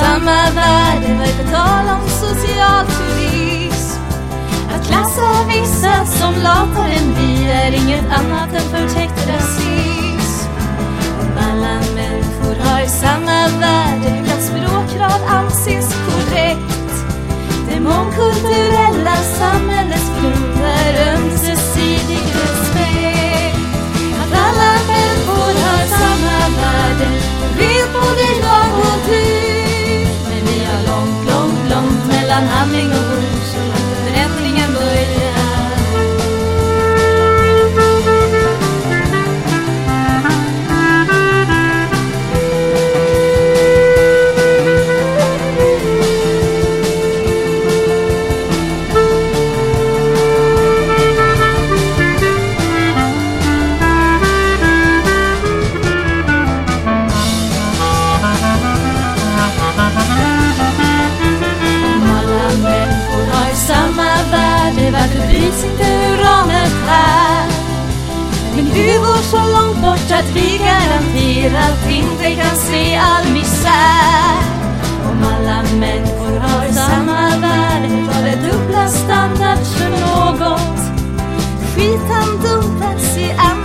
samma värde, vad är på tal om social turism. Att klassa vissa som latare än vi är inget annat än förtäckt rasism. Om alla människor har samma värde, hur att språkrad anses korrekt. Det mångkulturella samhällets grund är ömsesidig respekt. Att alla människor har samma värde, vet både jag och du. Men vi har långt mellan handling och ord, så att förändringen börjar. Varför bryts inte uranet här? Men hur går så långt bort att vi garanterar att vi inte kan se all misär? Om alla människor har samma värde, var det dubbla standard för något? Skitan dumpas i andra.